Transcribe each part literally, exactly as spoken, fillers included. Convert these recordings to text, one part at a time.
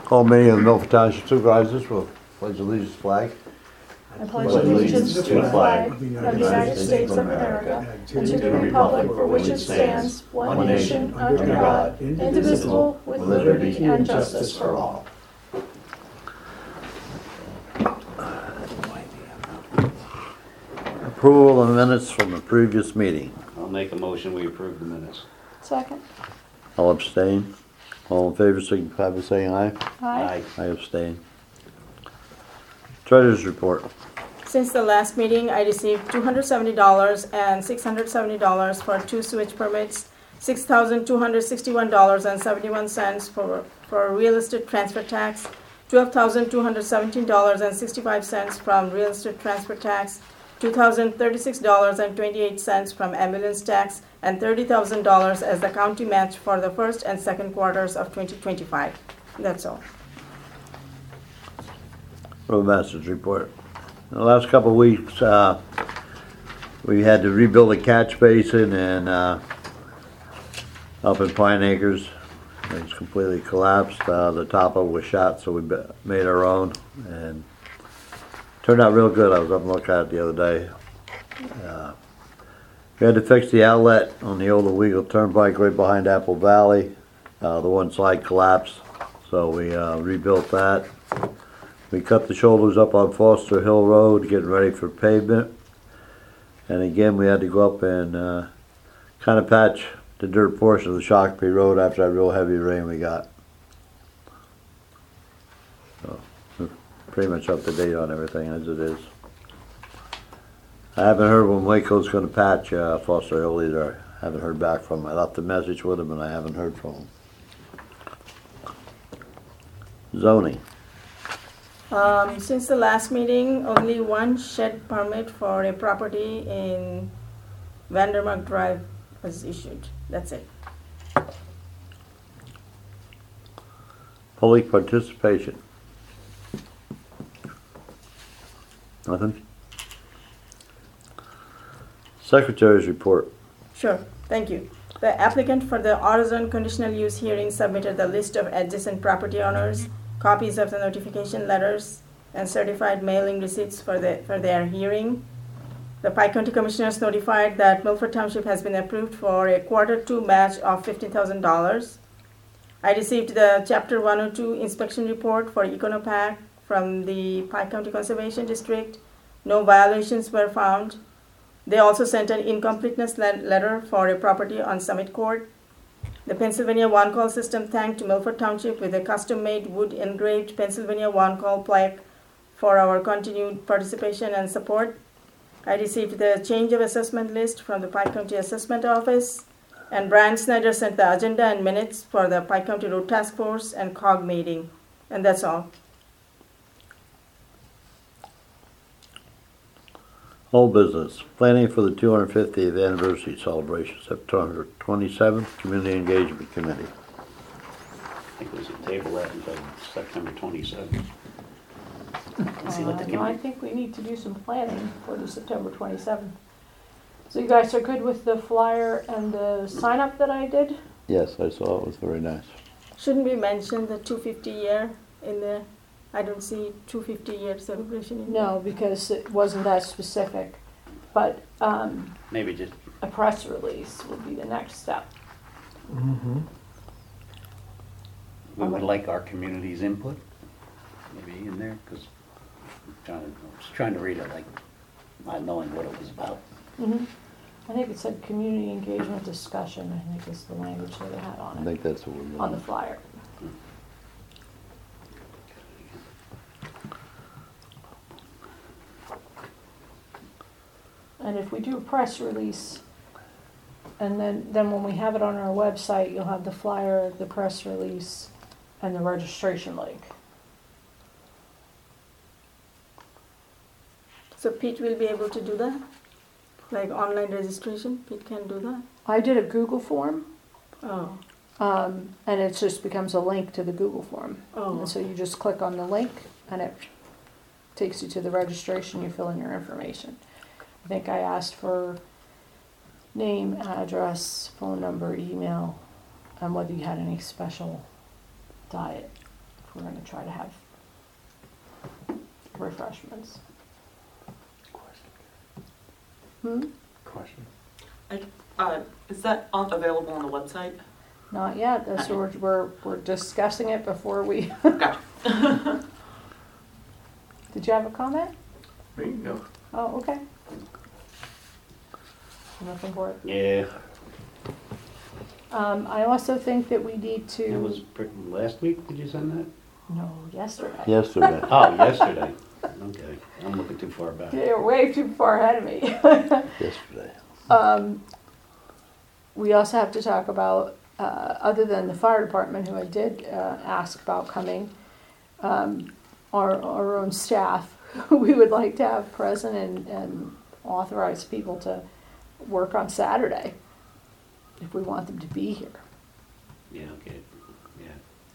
Call meeting of the Milford Township Supervisors will pledge allegiance to the flag. I pledge allegiance to the flag of the United States of America and to the republic for which it stands, one nation, under God, indivisible, with liberty and justice for all. Approval of minutes from the previous meeting. I'll make a motion, we approve the minutes. Second. All abstain. All in favor signify by saying aye. Aye. I abstain. Treasurer's report. Since the last meeting, I received two hundred seventy dollars and six hundred seventy dollars for two switch permits, six thousand two hundred sixty-one dollars and seventy-one cents for, for real estate transfer tax, twelve thousand two hundred seventeen dollars and sixty-five cents from real estate transfer tax, two thousand thirty-six dollars and twenty-eight cents from ambulance tax, and thirty thousand dollars as the county match for the first and second quarters of twenty twenty-five. That's all. Roadmaster's report. In the last couple of weeks, uh, we had to rebuild a catch basin and uh, up in Pine Acres. It's completely collapsed. Uh, the top of it was shot, so we be- made our own, and turned out real good. I was up and looked at it the other day. Uh, we had to fix the outlet on the old Owego Turnpike right behind Apple Valley. Uh, the one side collapsed, so we uh, rebuilt that. We cut the shoulders up on Foster Hill Road, getting ready for pavement. And again, we had to go up and uh, kind of patch the dirt portion of the Shakopee Road after that real heavy rain we got. So, we're pretty much up to date on everything as it is. I haven't heard when Waco's going to patch uh, Foster Hill either. I haven't heard back from him. I left a message with him and I haven't heard from him. Zoning. Um, since the last meeting, only one shed permit for a property in Vandermark Drive was issued. That's it. Public participation. Nothing? Secretary's report. Sure, thank you. The applicant for the AutoZone conditional use hearing submitted the list of adjacent property owners, copies of the notification letters, and certified mailing receipts for the for their hearing. The Pike County Commissioners notified that Milford Township has been approved for a quarter two match of fifteen thousand dollars. I received the Chapter one oh two inspection report for Econopac from the Pike County Conservation District. No violations were found. They also sent an incompleteness le- letter for a property on Summit Court. The Pennsylvania One Call system thanked Milford Township with a custom-made wood-engraved Pennsylvania One Call plaque for our continued participation and support. I received the change of assessment list from the Pike County Assessment Office, and Brian Snyder sent the agenda and minutes for the Pike County Road Task Force and C O G meeting. And that's all. Whole business. Planning for the two hundred fiftieth anniversary celebration, September twenty-seventh, Community Engagement Committee. I think we should table that until September twenty-seventh. See what the Uh, no, I committee, think we need to do some planning for the September twenty-seventh. So you guys are good with the flyer and the sign up that I did? Yes, I saw it was very nice. Shouldn't we mention the two hundred fifty year in there? I don't see two hundred fifty year celebration in there. No, because it wasn't that specific. But um, maybe just, a press release would be the next step. we would like our community's input, maybe in there, because I'm trying to, I was trying to read it like, not knowing what it was about. Mm-hmm. I think it said community engagement discussion, I think is the language that it had I on it, think that's what we're on the doing. flyer. And if we do a press release, and then, then when we have it on our website, you'll have the flyer, the press release, and the registration link. So Pete will be able to do that? Like online registration, Pete can do that? I did a Google form, Oh, um, and it just becomes a link to the Google form. oh, And so you just click on the link, and it takes you to the registration, you fill in your information. I think I asked for name, address, phone number, email, and whether you had any special diet we're gonna try to have refreshments. Hmm? Question. Uh, is that on, available on the website? Not yet, that's, we're, we're, we're discussing it before we, Gotcha. did you have a comment? Me? No. Oh, okay. Nothing for it. Yeah, Um, I also think that we need to. it was pretty, last week, did you send that? No, yesterday. Yesterday. Oh, yesterday. Okay, I'm looking too far back. You're way too far ahead of me. Yesterday. Um, we also have to talk about, uh, other than the fire department, who I did uh, ask about coming, um, our, our own staff, we would like to have present and, and authorize people to work on Saturday if we want them to be here. Yeah, okay, yeah.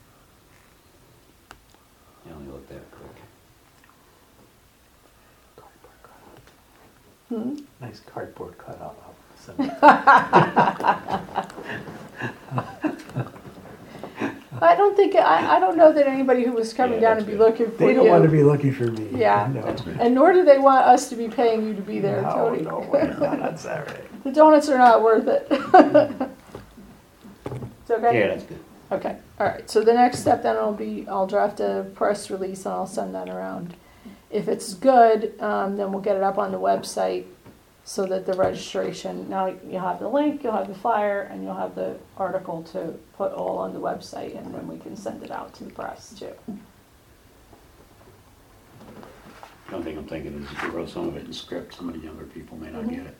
Yeah, let me look that quick. Hmm? Nice cardboard cutout of something. I don't think, I, I don't know that anybody who was coming Yeah, down that's to be good. looking for you. They don't want to be looking for me. Yeah. No. And nor do they want us to be paying you to be there, No, Tony. no way, not on Saturday. The donuts are not worth it. It's okay? Yeah, that's good. Okay, all right. So the next step then will be, I'll draft a press release and I'll send that around. If it's good, um, then we'll get it up on the website so that the registration, now you'll have the link, you'll have the flyer, and you'll have the article to put all on the website, and then we can send it out to the press too. The only thing I'm thinking is if you wrote some of it in script, some of the younger people may not get it.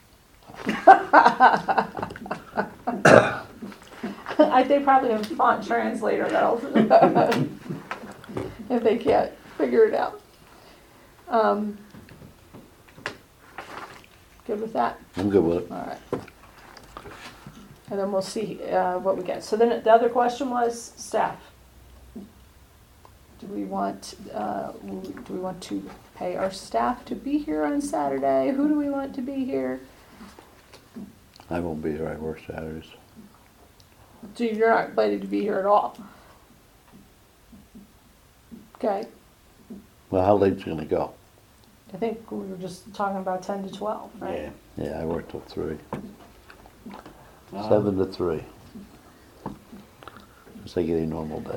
I think probably have a font translator that'll, if they can't figure it out. Um, Good with that? I'm good with it. All right. And then we'll see uh, what we get. So then the other question was staff. Do we want, uh, do we want to pay our staff to be here on Saturday? Who do we want to be here? I won't be here, I work Saturdays. So you're not ready to be here at all? Okay. Well, how late's it gonna go? I think we were just talking about ten to twelve, right? Yeah. Yeah, I work till three. Uh, Seven to three. Just like any normal day.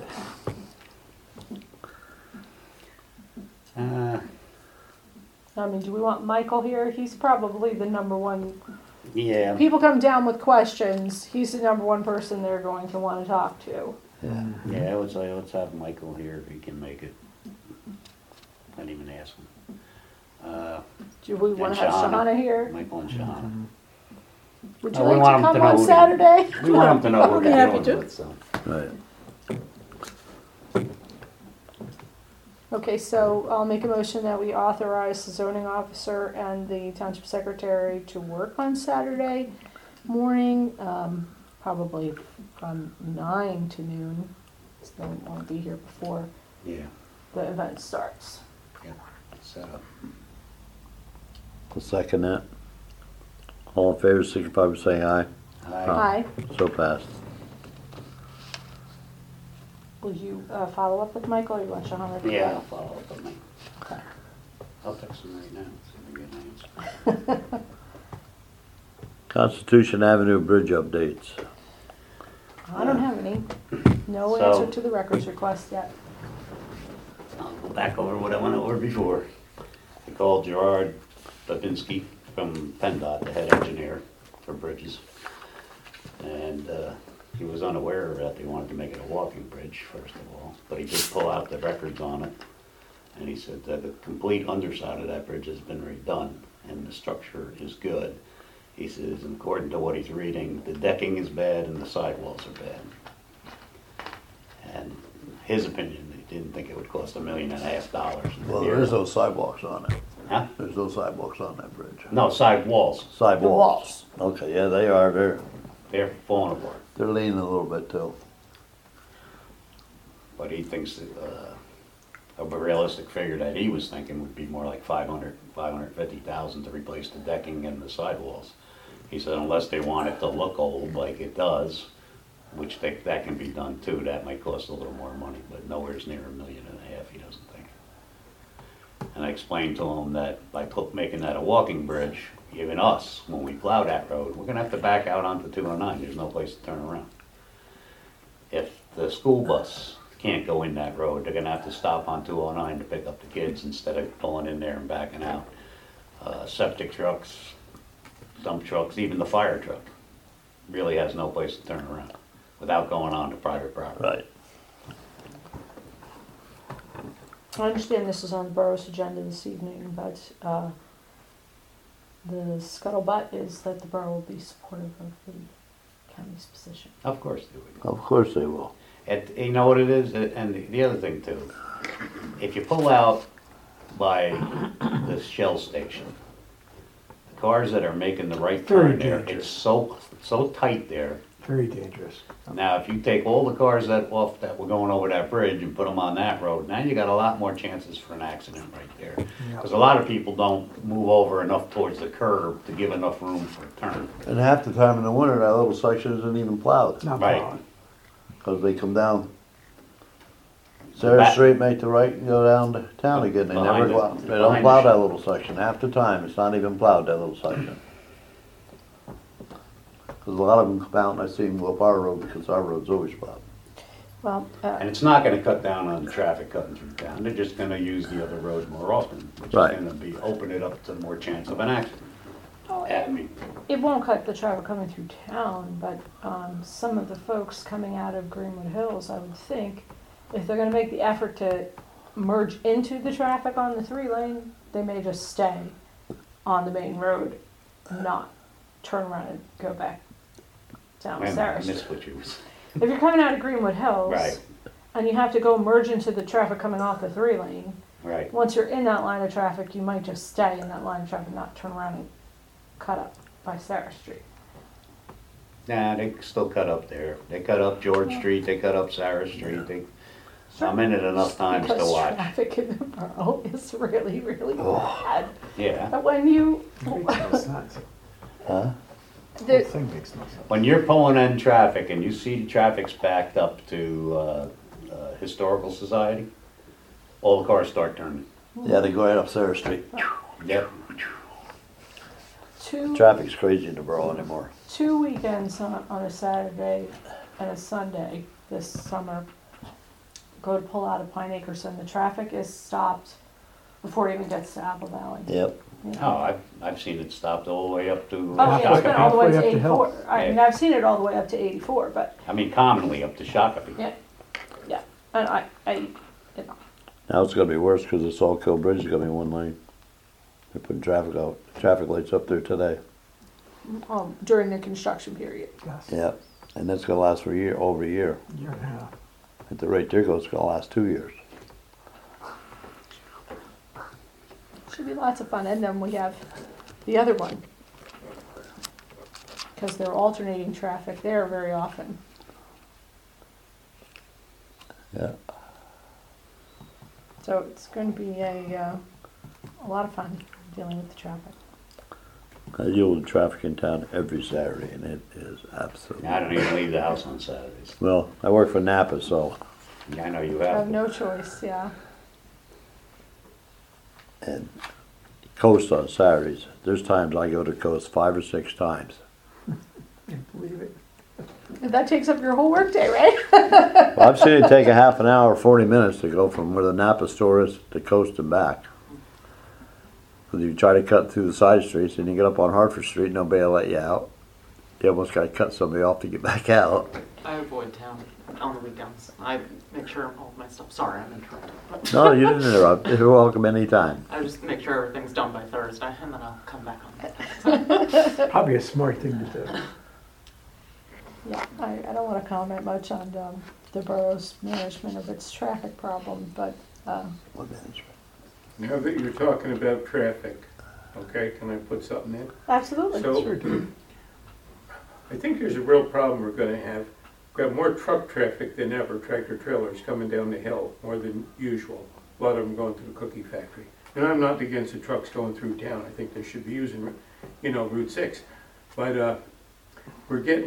Uh, I mean, do we want Michael here? He's probably the number one. yeah, People come down with questions. He's the number one person they're going to want to talk to. Yeah. yeah, I would say let's have Michael here if he can make it. I didn't even ask him. Uh, Do we want to And have Shahana. Shahana here? Michael and Shahana. Would you Uh, we like want to 'em come to know on who they- Saturday? We want them to know I'll what be they're happy dealing to. with, so. Right. Okay, so I'll make a motion that we authorize the zoning officer and the township secretary to work on Saturday morning, um, probably from nine to noon. So they won't be here before Yeah, the event starts. yeah, set up. I'll second that. All in favor, signify by saying aye. Hi. Hi, So passed. will you uh, follow up with Michael or you want Shahana to do Yeah, that? I'll follow up with me. Okay. I'll text him right now, see if I get an answer. Constitution Avenue Bridge updates. I don't have any. No So- answer to the records request yet. I'll go back over what I went over before. I called Gerard Babinski from PennDOT, the head engineer for bridges. And uh, he was unaware that they wanted to make it a walking bridge, first of all. But he did pull out the records on it. And he said that the complete underside of that bridge has been redone and the structure is good. He says, and according to what he's reading, the decking is bad and the sidewalls are bad. And his opinion, he didn't think it would cost a million and a half dollars. Well, there is no sidewalks on it. Huh? There's no sidewalks on that bridge. No, side walls. Sidewalks. Okay, yeah, they are. They're, They're falling apart. they're leaning a little bit too. But he thinks that, uh, a realistic figure that he was thinking would be more like five hundred, five hundred fifty thousand to replace the decking and the sidewalls. He said unless they want it to look old like it does, which they, that can be done too. That might cost a little more money, but nowhere's near a million and a half, he doesn't think. And I explained to him that by put, making that a walking bridge, even us, when we plow that road, we're gonna have to back out onto two oh nine, there's no place to turn around. If the school bus can't go in that road, they're gonna have to stop on two oh nine to pick up the kids instead of pulling in there and backing out. Uh, septic trucks, dump trucks, even the fire truck really has no place to turn around without going on to private property. Right. I understand this is on the borough's agenda this evening, but uh, the scuttlebutt is that the borough will be supportive of the county's position. Of course they would. Of course they will. And you know what it is, and the- the other thing too, if you pull out by the Shell station, the cars that are making the right Very turn there, dangerous. it's so, so tight there. Very dangerous. Now, if you take all the cars that off, that were going over that bridge and put them on that road, now you got a lot more chances for an accident right there. Yeah. Because a lot of people don't move over enough towards the curb to give enough room for a turn. And half the time in the winter, that little section isn't even plowed, Not Right. plowed. because they come down Sarah Back- Street, make the right, and go down to town again. They never Behind go the- out. They don't behind plow the- that little section. Half the time, it's not even plowed, that little section. Because a lot of them come out and I see them go up our road because our road's always plowed. Well, uh, And it's not gonna cut down on the traffic cutting through town, they're just gonna use the other road more often, which is Right. gonna be, open it up to more chance of an accident. I mean, it won't cut the traffic coming through town, but um, some of the folks coming out of Greenwood Hills, I would think, if they're gonna make the effort to merge into the traffic on the three lane, they may just stay on the main road, not turn around and go back down I Sarah Street. missed what you was, If you're coming out of Greenwood Hills, Right. and you have to go merge into the traffic coming off the three lane, right. once you're in that line of traffic, you might just stay in that line of traffic, not turn around and cut up by Sarah Street. Nah, they still cut up there. They cut up George Street, they cut up Sarah Street, they, I'm in it enough times to Because watch. traffic in the borough is really, really Oh. bad. Yeah, But when you, It makes no sense. Huh? The the, thing makes no sense. when you're pulling in traffic and you see the traffic's backed up to, uh, uh, Historical Society, all the cars start turning. Yeah, they go right up Sarah Street. Yep. two, Traffic's crazy in the borough anymore. two weekends on, on a Saturday and a Sunday this summer, go to pull out of Pine Acres and the traffic is stopped before it even gets to Apple Valley. Yep. Oh, I've, I've seen it stopped all the way up to, Oh, yeah, it's been all the way to Halfway up the hill. eighty-four. I mean, I've seen it all the way up to eighty-four, but, I mean, commonly up to Shakopee. yeah, yeah, and I, I, you know, Now it's gonna be worse because the Sawkill Bridge is gonna be one lane. They're putting traffic out, traffic lights up there today. um, during the construction period. Yes. Yep. And that's gonna last for a year, over a year. Year and a half. At the rate there goes, it's gonna last two years. Should be lots of fun, and then we have the other one. Because they're alternating traffic there very often. Yeah. So it's going to be a, uh, a lot of fun dealing with the traffic. I deal with traffic in town every Saturday and it is absolutely. I don't even leave the house on Saturdays. Well, I work for Napa, so, Yeah, I know you I have have. no choice, yeah. and Coast on Saturdays. There's times I go to Coast five or six times. Can't believe it. That takes up your whole workday, right? Well, I've seen it take a half an hour, forty minutes to go from where the Napa store is to Coast and back. Because you try to cut through the side streets and you get up on Hartford Street, nobody will let you out. You almost gotta cut somebody off to get back out. I avoid town on the weekends. I make sure all of my stuff, sorry, I'm interrupting. but No, you didn't interrupt. You're welcome anytime. I just make sure everything's done by Thursday and then I'll come back on it. Probably a smart thing to do. Yeah, I, I don't want to comment much on um, the borough's management of its traffic problem, but uh, What management? Now that you're talking about traffic, okay, can I put something in? absolutely. So- Sure do. I think there's a real problem we're gonna have. We've got more truck traffic than ever, tractor trailers coming down the hill, more than usual. A lot of them going to the cookie factory. And I'm not against the trucks going through town, I think they should be using, you know, Route six. But, uh, we're getting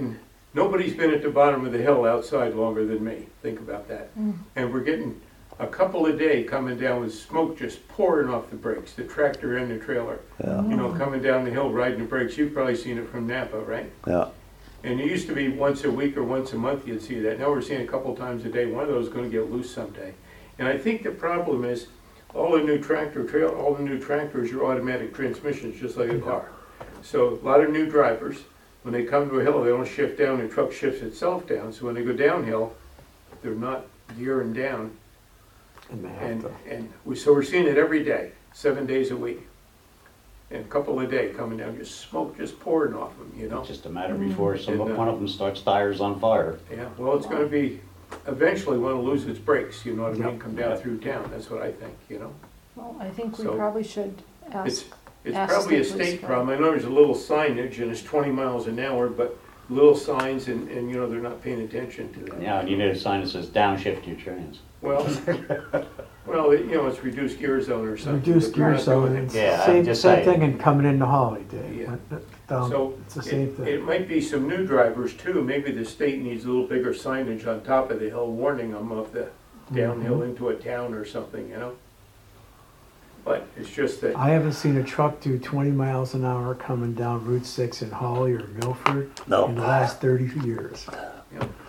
nobody's been at the bottom of the hill outside longer than me. Think about that. Mm. And we're getting a couple a day coming down with smoke just pouring off the brakes, the tractor and the trailer. Yeah, You know, coming down the hill, riding the brakes. You've probably seen it from Napa, right? yeah. And it used to be once a week or once a month you'd see that. Now we're seeing a couple times a day. One of those is going to get loose someday. And I think the problem is all the new tractor trail, all the new tractors are automatic transmissions, just like a car. So a lot of new drivers, when they come to a hill, they don't shift down. The truck shifts itself down. So when they go downhill, they're not gearing down. And they have And to. and we, so we're seeing it every day, seven days a week. And a couple a day coming down, just smoke just pouring off them, you know? It's just a matter before some, And, uh, one of them starts tires on fire. Yeah, well, it's gonna be, eventually want to lose its brakes, you know what I mean, Yep. come down through town, that's what I think, you know? Well, I think we So, probably should It's, ask, it's ask probably a state police state for- problem, I know there's a little signage and it's twenty miles an hour, but little signs and, and, you know, they're not paying attention to that. Yeah, and you need a sign that says downshift your trans. Well, well, it- you know, it's reduced gear zone or something. Reduced but they're gear not zone, doing it. it's Yeah, I'm same, just same saying. thing in coming into Holiday. Yeah. Down, So it's the same it, thing. it might be some new drivers too, maybe the state needs a little bigger signage on top of the hill warning them of the downhill Mm-hmm. into a town or something, you know? But it's just that, I haven't seen a truck do twenty miles an hour coming down Route six in Holly or Milford No. in the last thirty years. you know,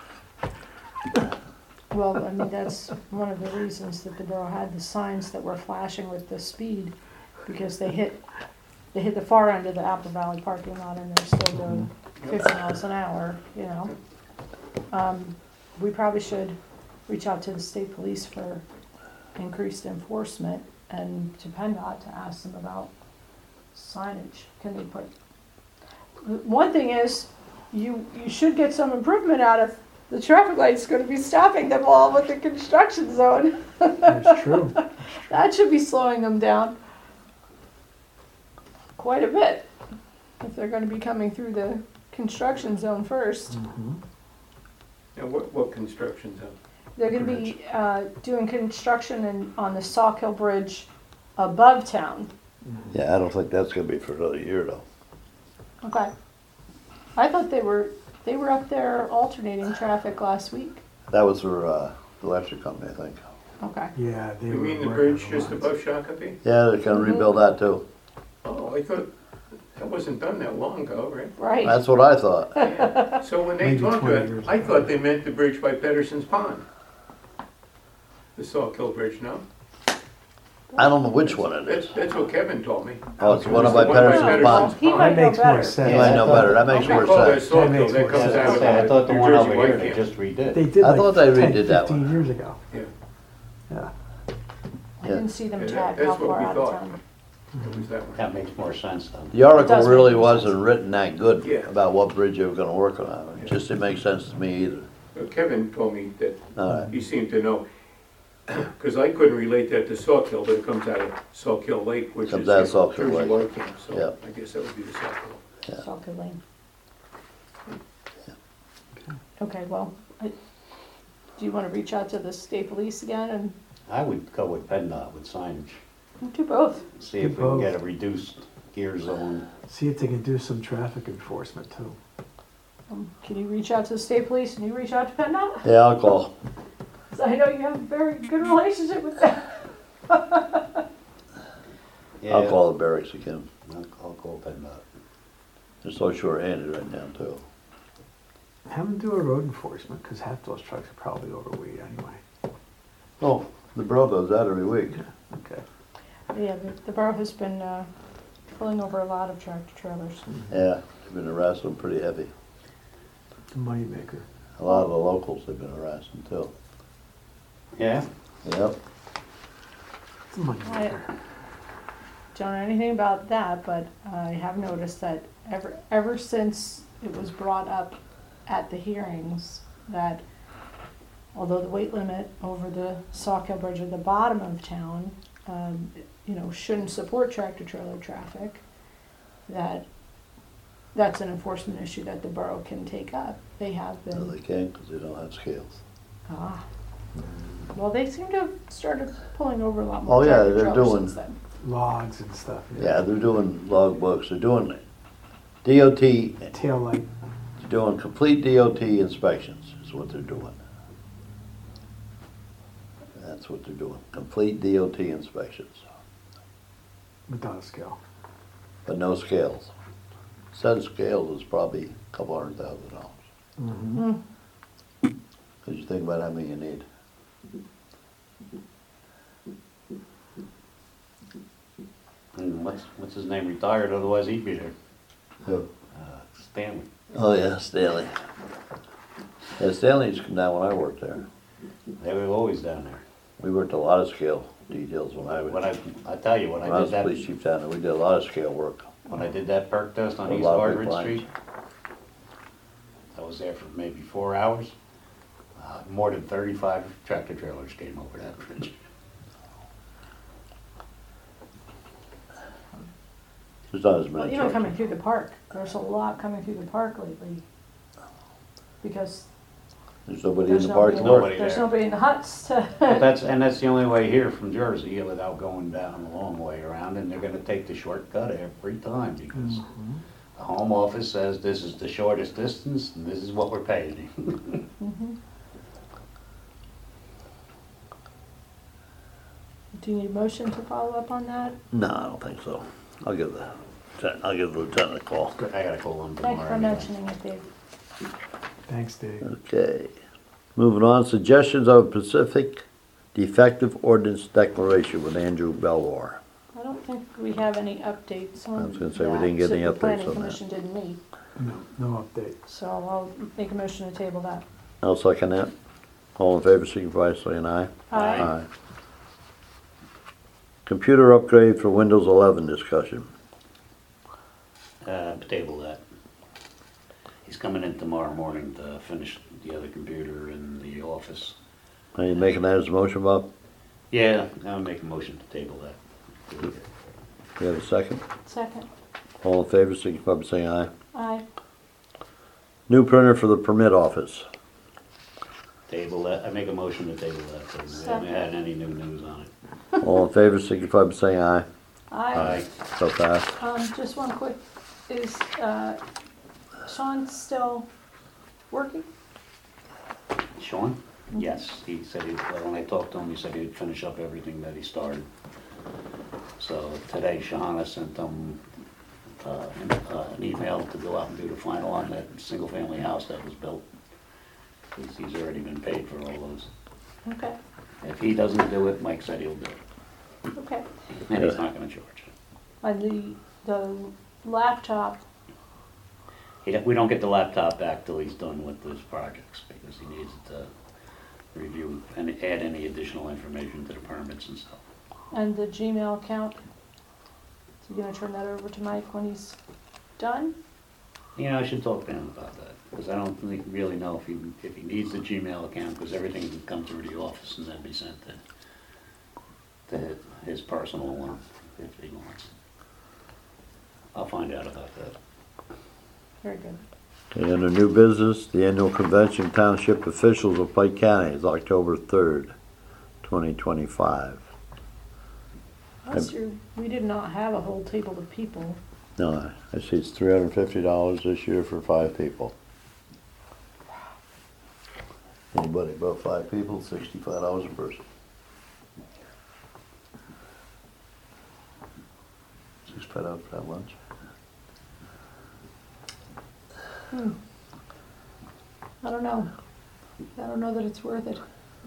well, I mean, that's one of the reasons that the borough had the signs that were flashing with the speed, because they hit, they hit the far end of the Apple Valley parking lot and they're still doing fifty miles an hour, you know? Um, we probably should reach out to the state police for increased enforcement and to PennDOT to ask them about signage. Can they put, one thing is, you, you should get some improvement out of the traffic light's gonna be stopping them all with the construction zone. That's true. That should be slowing them down quite a bit, if they're gonna be coming through the construction zone first. Mhm. you know, what, what construction zone? They're gonna be, uh, doing construction in, on the Sawkill Bridge above town. Yeah, I don't think that's gonna be for another year though. Okay. I thought they were, they were up there alternating traffic last week. That was for, uh, the electric company, I think. Okay. Yeah, they You were mean the working bridge on just lines. above Shakopee? Yeah, they're gonna Mhm. rebuild that too. Oh, I thought, that wasn't done that long ago, right? Right. That's what I thought. Yeah. So when they Maybe talked twenty about years it, I ago. thought they meant the bridge by Pedersen's Pond. The Sawkill Bridge, no? I don't know which one it That's, is. that's what Kevin told me. Oh, it's It one was of by the one Pedersen's Pond. He might That know makes more better. sense. You might know better, that makes They more call that sense. Sawkill, makes that more comes sense. out of I thought the New one Jersey over here White they Camp. just redid. They did I thought like they ten, redid that fifteen one. years ago. Yeah, Yeah. I didn't see them Yeah, tag that's how what far we out of thought. town. it was that one. That makes more sense then. The article does make really more sense. wasn't written that good Yeah. about what bridge they were gonna work on. It just didn't make sense to me either. But Kevin told me that Alright, he seemed to know, because I couldn't relate that to Sawkill, but it comes out of Sawkill Lake, which is Comes out of Sawkill Jersey Lake. Water Camp, so Yeah. I guess that would be the Sawkill. Yeah. Sawkill Lane. Okay, well, I, do you wanna reach out to the state police again and I would go with PennDOT with signage, do both? see if we can get a reduced gear zone. See if they can do some traffic enforcement too. Um, Can you reach out to the state police and you reach out to PennDOT? yeah, I'll call. 'Cause I know you have a very good relationship with them. I'll Yeah, call the barracks again. I'll, I'll call PennDOT. They're so short-handed right now too. Have them do a road enforcement, because half those trucks are probably overweight anyway. Oh, the borough does that every week. Okay. Yeah, the, the borough has been, uh, pulling over a lot of tractor trailers. Yeah, they've been harassing them pretty heavy. The moneymaker. A lot of the locals they've been harassing too. Yeah? Yep. It's a moneymaker. Don't know anything about that, but I have noticed that ever, ever since it was brought up at the hearings that although the weight limit over the Sawkill Bridge at the bottom of town, um, you know, shouldn't support tractor trailer traffic, that that's an enforcement issue that the borough can take up. They have No, they been, can't because they don't have scales. ah. Well, they seem to have started pulling over a lot more Oh, yeah, tractor they're trailers doing- since then. Logs and stuff. Yeah, they're doing log books, they're doing D O T Tail light. doing complete D O T inspections is what they're doing. That's what they're doing, complete D O T inspections, Without a scale. but no scales. Set of scales is probably a couple hundred thousand dollars. Mm-hmm. Cause you think about how many you need. And what's, what's his name retired, otherwise he'd be there. Who? Uh, Stanley. Oh, yeah, Stanley. Yeah, Stanley used to come down when I worked there. They were always down there. We worked a lot of scale details when I was, When I, I tell you, when when I I was did that, police chief down there, we did a lot of scale work. when I did that perk test on A East lot of big Harvard lines. Street, I was there for maybe four hours. Uh, more than thirty-five tractor trailers came over that bridge. There's not as Well, many even coming trucks. through the park, there's a lot coming through the park lately. Because There's nobody in there's the park nobody, to work. Nobody there's there. nobody in the huts to. But that's, and that's the only way here from Jersey without going down the long way around, and they're gonna take the shortcut every time because Mm-hmm. the home office says this is the shortest distance and this is what we're paying you. Mhm. Do you need a motion to follow up on that? No, I don't think so. I'll give the, lieutenant- I'll give the lieutenant a call. I gotta call them Thank you tomorrow. for anyway. mentioning it, Dave. Thanks, Dave. Okay. Moving on, suggestions of a Pacific defective ordinance declaration with Andrew Belvoir. I don't think we have any updates on that. I was gonna say, we didn't get any so updates The planning on that. commission didn't meet, No, no update. so I'll make a motion to table that. I'll second that. All in favor, signify by saying aye. Aye. Computer upgrade for Windows eleven discussion. Uh, table that. He's coming in tomorrow morning to finish the other computer in the office. Are you making that as a motion, Bob? Yeah, I'll make a motion to table that. You have a second? Second. All in favor, signify by saying aye. Aye. New printer for the permit office. Table that, I make a motion to table that, because we haven't had any new news on it. All in favor, signify by saying aye. Aye. So fast. Um, just one quick, is, uh, Sean still working? Sean? Yes, he said, he well, when I talked to him, he said he'd finish up everything that he started. So today, Sean, I sent him uh, an uh, an email to go out and do the final on that single-family house that was built. He's, he's already been paid for all those. Okay, If he doesn't do it, Mike said he'll do it, okay. and he's not gonna charge. And the, the laptop, He, don't- we don't get the laptop back till he's done with those projects, because he needs to review and add any additional information to the permits and stuff. and the Gmail account, is he gonna turn that over to Mike when he's done? You know, I should talk to him about that, because I don't think, really know if he, if he needs the Gmail account, because everything can come through the office and then be sent to, to his personal one, if he wants. I'll find out about that. Very good. Okay, under new business, the annual convention township officials of Pike County is October third, twenty twenty-five. Last year, we did not have a whole table of people. No, I see it's three hundred and fifty dollars this year for five people. Anybody above five people, sixty-five dollars a person. Sixty-five dollars for that lunch. Hmm. I don't know. I don't know that it's worth it.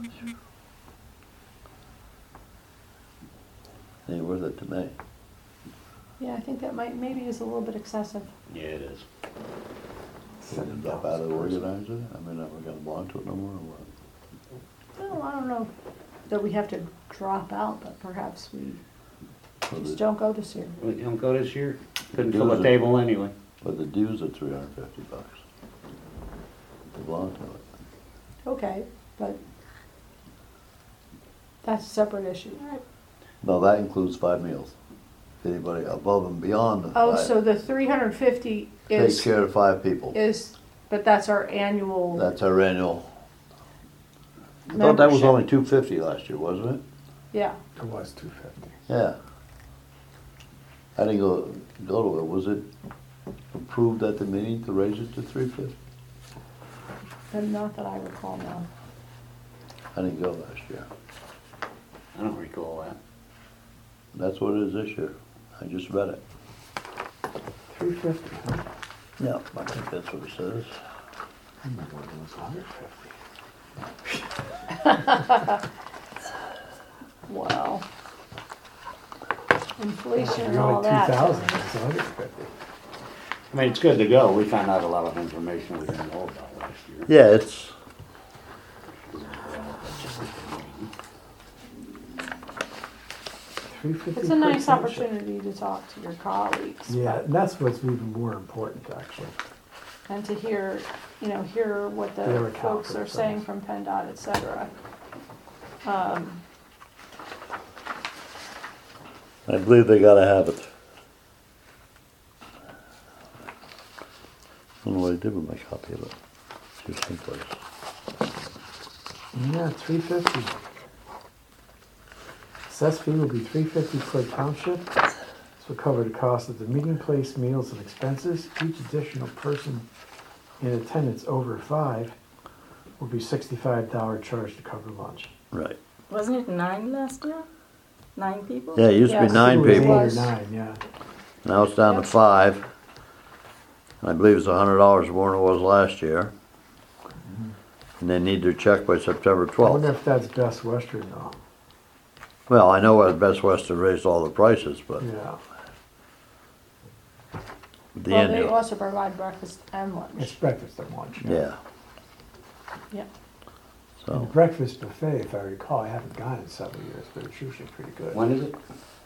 Ain't worth it to me. Yeah, I think that might, maybe is a little bit excessive. Yeah, it is. Should we drop out of the organizer? I mean, are we gonna belong to it no more or what? Well, I don't know that we have to drop out, but perhaps we Well, just the- don't go this year. Well, you don't go this year? Couldn't fill a table anyway. But the dues are three hundred and fifty bucks. They belong to it. Okay, but that's a separate issue. No, that includes five meals. Anybody above and beyond the Oh, five so the three hundred fifty takes is, care of five people. is, but that's our annual That's our annual. I thought that was membership. only two fifty last year, wasn't it? Yeah, It was two fifty. Yeah. I didn't go, go to it. Was it approved at the meeting to raise it to three fifty? And not that I recall now. I didn't go last year. I don't recall that. That's what it is this year. I just read it. Three fifty, huh? Yeah, I think that's what it says. I remember when it was one hundred fifty. Wow. Inflation and Early all that. two thousand, it was one hundred fifty. I mean, it's good to go. We found out a lot of information we didn't know about last year. Yeah, it's, three fifty It's a per nice township. opportunity to talk to your colleagues. Yeah, and that's what's even more important, actually. And to hear, you know, hear what Their the account folks for are saying things. from PennDOT, et cetera. Um, I believe they gotta have it. I don't know what I did with my copy of it. It's here someplace. Yeah, three fifty. Assessed fee will be three fifty per township. This will cover the cost of the meeting place, meals, and expenses. Each additional person in attendance over five will be sixty-five dollar charge to cover lunch. Right. Wasn't it nine last year? Nine people? Yeah, it used to be Yes. nine It was people. Eight or Was. nine, yeah. Now it's down to Yep. five. I believe it's a hundred dollars more than it was last year. And they need their check by September I wonder twelfth. if that's Best Western though. Well, I know what Best Western raised all the prices, but Yeah, the Well, end, they of- also provide breakfast and lunch. it's breakfast and lunch. yeah. Yep. And So, the breakfast buffet, if I recall, I haven't gone in several years, but it's usually pretty good. When is it?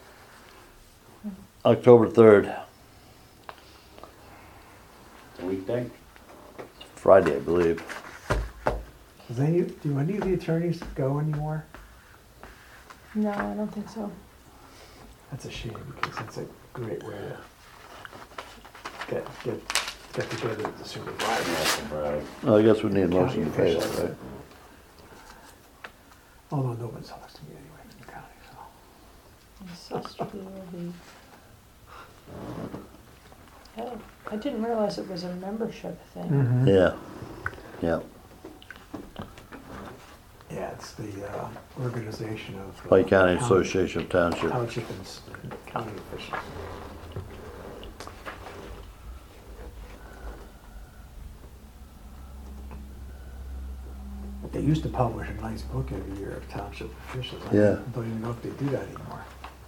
October third, The weekday? Friday, I believe. Does any, do any of the attorneys go anymore? No, I don't think so. That's a shame because it's a great way to get, get, get together with the supervisor. Yes, right. Well, I guess we need a motion to pay that, right? Although no one talks to me anyway from the county, so. Assessed fee will be. Oh, I didn't realize it was a membership thing. Yeah, yeah. Yeah, it's the uh, organization of. uh, Pike County Association of Township. Township and s- and county officials. They used to publish a nice book every year of township officials. I Yeah. don't even know if they do that anymore.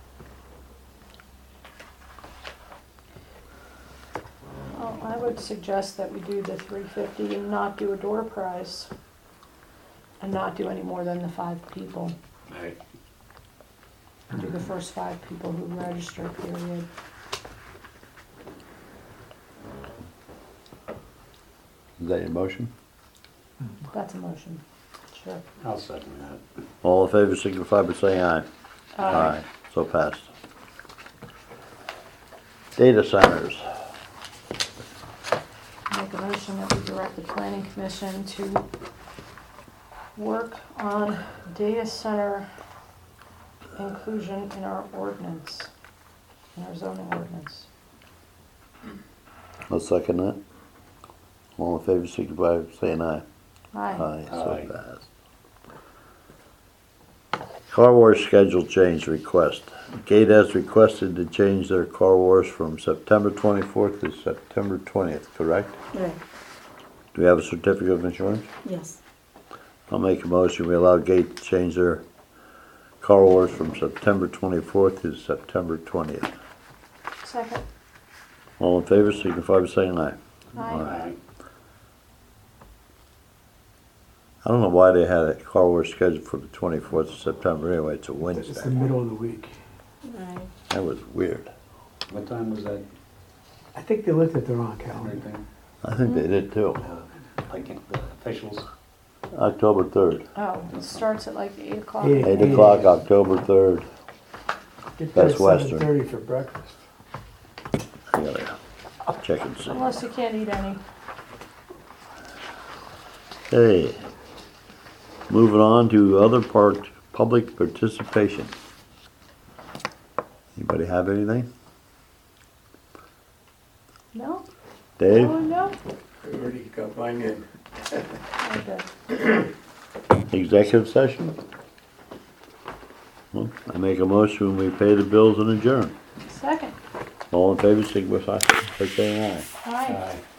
Well, I would suggest that we do the three fifty and not do a door prize. And not do any more than the five people. Right. Do the first five people who register, period. Is that your motion? That's a motion. Sure. I'll second that. All in favor signify by saying aye. Uh, So passed. Data centers. Make a motion that we direct the planning commission to work on data center inclusion in our ordinance, in our zoning ordinance. I'll second that. All in favor signify by saying aye. Aye. Aye, so Aye. passed. Car wash schedule change request. Gate has requested to change their car wash from September twenty-fourth to September twentieth, correct? Right, Do we have a certificate of insurance? yes. I'll make a motion, we allow Gate to change their car wash from September twenty-fourth to September twentieth. Second. All in favor signify by saying aye. Aye. I don't know why they had a car wash scheduled for the twenty-fourth of September anyway, it's a It's the Wednesday. middle of the week. Right. That was weird. What time was that? I think they looked at the wrong calendar. Everything? I think they did too. Like the officials? October third. Oh, it starts at like eight o'clock. Eight. Eight o'clock, October third. Get there at Best Western. seven thirty for breakfast. I gotta check and see. Unless you can't eat any. Hey, moving on to other part, public participation. Anybody have anything? No? Dave? Oh, no? I already got mine in. Okay. Executive session? Well, I make a motion, we pay the bills and adjourn. Second. All in favor, signify by saying aye. Aye. Aye.